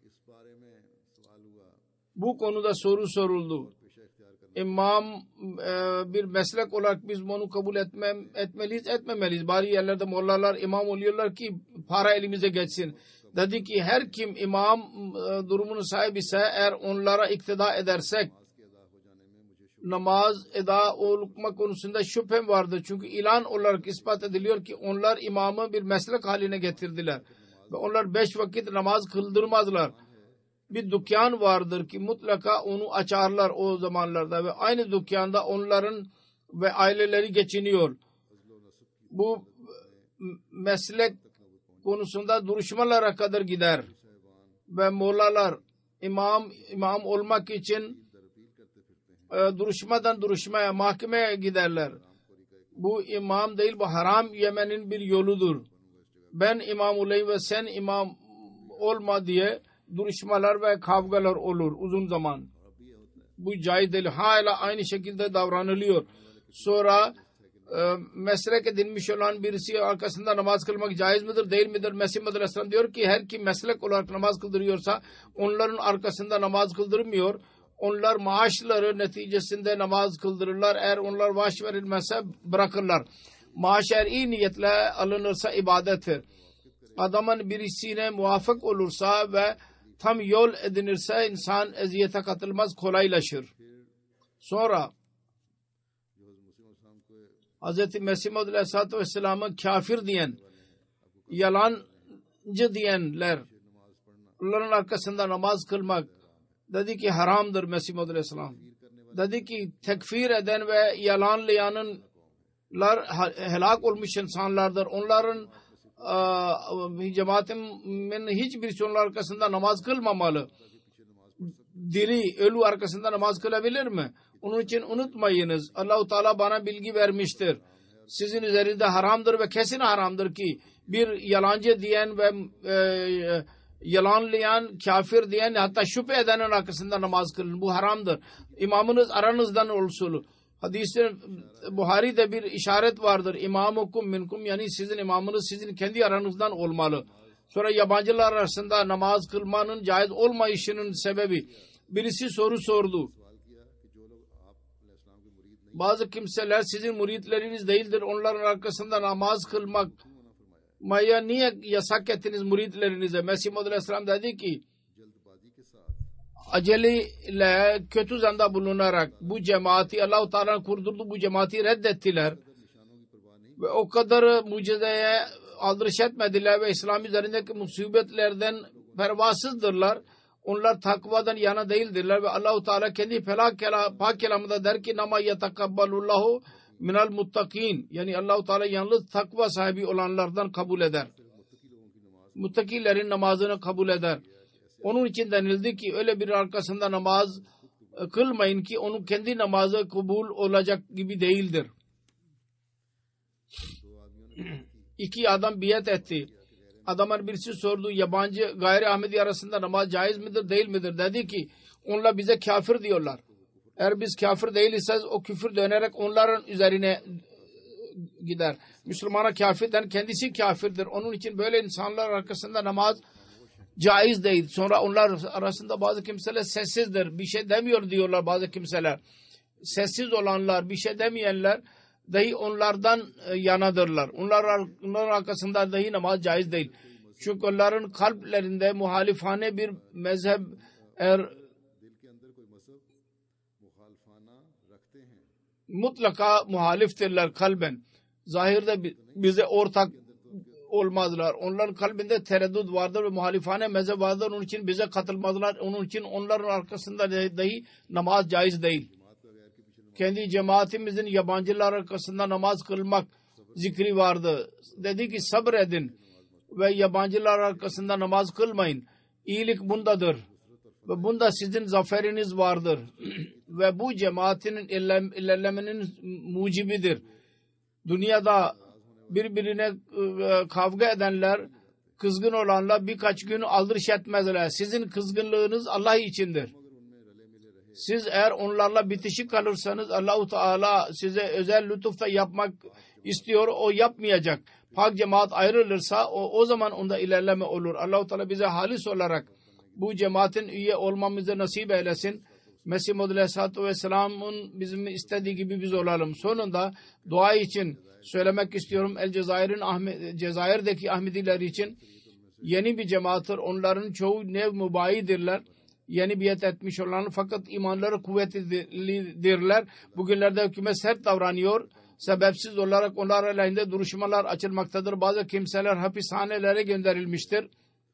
Bu konuda soru soruldu. İmam bir meslek olarak biz bunu kabul etmeliyiz, etmemeliyiz. Bari yerlerde mollalar imam oluyorlar ki para elimize geçsin. Dedi ki her kim imam durumunun sahibi ise eğer onlara iktida edersek namaz eda olma konusunda şüphem vardır. Çünkü ilan olarak ispat ediliyor ki onlar imamı bir meslek haline getirdiler. Ve onlar 5 vakit namaz kıldırmazlar. Bir dükkan vardır ki mutlaka onu açarlar o zamanlarda ve aynı dükkanda onların ve aileleri geçiniyor. Bu meslek konusunda duruşmalara kadar gider ve mollalar imam olmak için duruşmadan duruşmaya, mahkemeye giderler. Bu imam değil, bu haram yemenin bir yoludur. Ben imam olayım ve sen imam olma diye duruşmalar ve kavgalar olur uzun zaman. Bu caiz değil. Hala aynı şekilde davranılıyor. Sonra meslek edinmiş olan birisi arkasında namaz kılmak caiz midir, değil midir? Mesih Maud Aleyhisselam diyor ki her kim meslek olarak namaz kıldırıyorsa onların arkasında namaz kıldırmıyor. Onlar maaşları neticesinde namaz kıldırırlar. Eğer onlar maaş verilmezse bırakırlar. Maaş eğer iyi niyetle alınırsa ibadettir. Adamın birisine muvafık olursa ve tam yol edinirse insan eziyete katılmaz, kolaylaşır. Sonra Hz. Mesih Maud Aleyhisselatü Vesselam'ı kafir diyen, yalancı diyenler, onların arkasında namaz kılmak dedi ki haramdır Mesih Maud Aleyhisselam. Dedi ki tekfir eden ve yalanlayanlar helak olmuş insanlardır. Onların cemaatimin hiçbirisi onun arkasında namaz kılmamalı. Diri, ölü arkasında namaz kılabilir mi? Onun için unutmayınız. Allah-u Teala bana bilgi vermiştir. Sizin üzerinde haramdır ve kesin haramdır ki bir yalancı diyen ve yalanlayan, kafir diyen hatta şüphe edenin arkasında namaz kılın. Bu haramdır. İmamınız aranızdan olsun. Hadis-i Buhari'de bir işaret vardır. İmamukum minkum, yani sizin imamınız sizin kendi aranızdan olmalı. Sonra yabancılar arasında namaz kılmanın caiz olmayışının sebebi. Birisi soru sordu. Bazı kimseler sizin muritleriniz değildir. Onların arkasında namaz kılmak Maya niye yasak ettiniz muritlerinize? Mesih Maud Aleyhisselam dedi ki aceleyle kötü zanda bulunarak bu cemaati Allah-u Teala'nın kurdurduğu bu cemaati reddettiler. Ve o kadar mucizeye aldırış etmediler ve İslam üzerindeki musibetlerden pervasızdırlar. Onlar takvadan yana değildirler ve Allah-u Teala kendi pak kelamında der ki nama yetakabbalullahu minal muttakin, yani Allah-u Teala yalnız takva sahibi olanlardan kabul eder. Muttakilerin namazını kabul eder. Onun için denildi ki öyle bir arkasında namaz kılmayın ki onun kendi namazı kabul olacak gibi değildir. 2 adam biat etti. Adamın birisi sordu, yabancı gayri Ahmedi arasında namaz caiz midir, değil midir? Dedi ki onlar bize kafir diyorlar. Eğer biz kafir değiliz, o küfür dönerek onların üzerine gider. Müslümana kafirden kendisi kafirdir. Onun için böyle insanlar arkasında namaz caiz değil. Sonra onlar arasında bazı kimseler sessizdir. Bir şey demiyor diyorlar bazı kimseler. Sessiz olanlar, bir şey demeyenler dahi onlardan yanadırlar. Onların arkasında dahi namaz caiz değil. Çünkü onların kalplerinde muhalifane bir mezhep mutlaka muhaliftirler kalben. Zahirde bize ortak olmazlar. Onların kalbinde tereddüt vardır ve muhalifane mezhep vardır. Onun için bize katılmazlar. Onun için onların arkasında dahi namaz caiz değil. Kendi cemaatimizin yabancılar arkasında namaz kılmak zikri vardı. Dedi ki sabredin ve yabancılar arkasında namaz kılmayın. İyilik bundadır. ve bunda sizin zaferiniz vardır ve bu cemaatin ilerlemenin mucibidir. Dünyada birbirine kavga edenler, kızgın olanlar birkaç gün aldırış etmezler. Sizin kızgınlığınız Allah içindir. Siz eğer onlarla bitişik kalırsanız Allah-u Teala size özel lütufta yapmak istiyor, o yapmayacak. Pak cemaat ayrılırsa o zaman onda ilerleme olur. Allah-u Teala bize halis olarak bu cemaatin üye olmamızı nasip eylesin. Mesih Muhammed Aleyhisselatü Vesselam'ın bizim istediği gibi biz olalım. Sonunda dua için söylemek istiyorum. Cezayir'deki Ahmediler için yeni bir cemaattir. Onların çoğu nev mübayidirler. Yeni biat etmiş olanlar fakat imanları kuvvetlidirler. Bugünlerde hükümet sert davranıyor. Sebepsiz olarak onlar aleyhinde duruşmalar açılmaktadır. Bazı kimseler hapishanelere gönderilmiştir.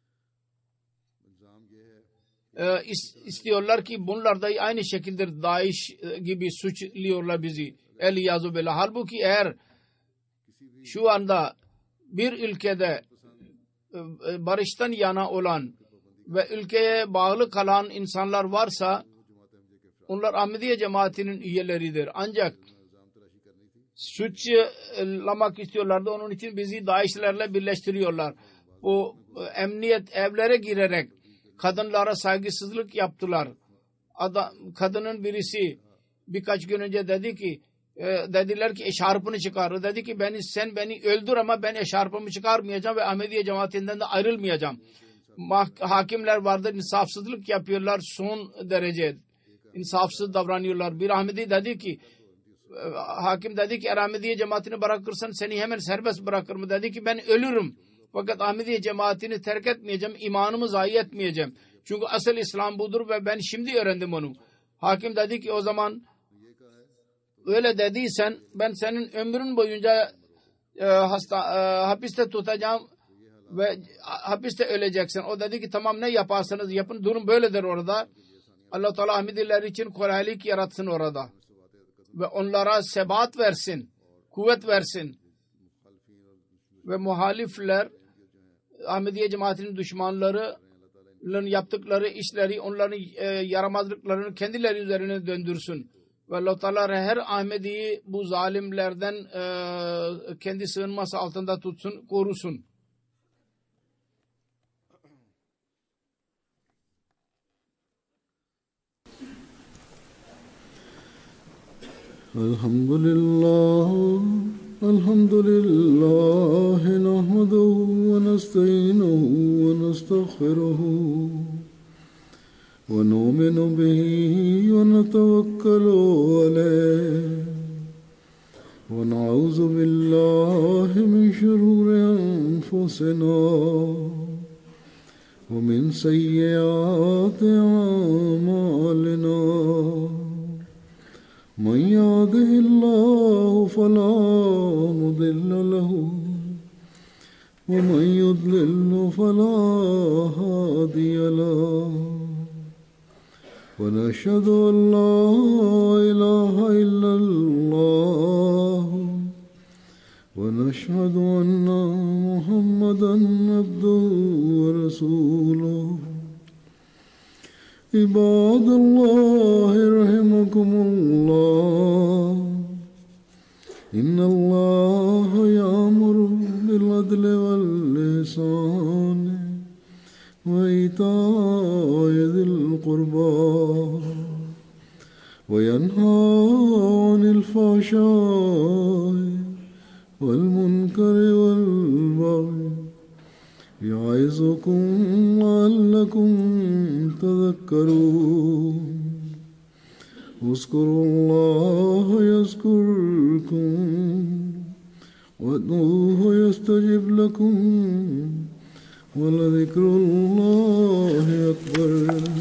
İstiyorlar ki bunlar da aynı şekilde Daesh gibi suçluyorlar bizi. El-Yazu Billah. Halbuki eğer şu anda bir ülkede barıştan yana olan ve ülkeye bağlı kalan insanlar varsa onlar Ahmediye cemaatinin üyeleridir. Ancak suçlamak istiyorlardı. Onun için bizi Daesh'lerle birleştiriyorlar. Bu emniyet evlere girerek kadınlara saygısızlık yaptılar. Kadının birisi birkaç gün önce dedi ki dediler ki eşarpını çıkar. Dedi ki sen beni öldür ama ben eşarpımı çıkarmayacağım ve Ahmediye cemaatinden de ayrılmayacağım. Hakimler vardır, insafsızlık yapıyorlar son derece. İnsafsız davranıyorlar. Bir Ahmedi dedi ki hakim dedi ki eğer Ahmediye cemaatini bırakırsan seni hemen serbest bırakırım. Dedi ki ben ölürüm. Fakat Ahmediye cemaatini terk etmeyeceğim. İmanımı zayi etmeyeceğim. Çünkü asıl İslam budur ve ben şimdi öğrendim onu. Hakim dedi ki o zaman öyle dediysen ben senin ömrün boyunca hapiste tutacağım ve hapiste öleceksin. O dedi ki tamam ne yaparsanız yapın. Durum böyledir orada. Allah Teala Ahmediler için kolaylık yaratsın orada. Ve onlara sebat versin. Kuvvet versin. Ve muhalifler Ahmediye cemaatinin düşmanlarının yaptıkları işleri, onların yaramazlıklarını kendileri üzerine döndürsün. Ve Allah Teala her Ahmedi'yi bu zalimlerden kendi sığınması altında tutsun, korusun. Elhamdülillah nahmeduhu ve nestainuhu ve nestağfiruhu ve nu'minu bihi ve netevekkalu aleyh ve na'uzu billahi min şururi enfusina ve min seyyiati a'malina. من يهده الله فلا مضل له ومن يضلل فلا هادي له ونشهد أن لا إله إلا الله ونشهد أن محمدا عبده ورسوله. عباد الله رحمكم الله إن الله يأمر بالعدل والإحسان وإيتاء ذي القربى وينهى عن الفحشاء والمنكر والبغي يعظكم لعلكم تذكرون. اذكروا الله يذكركم وادعوه يستجب لكم ولذكر الله أكبر.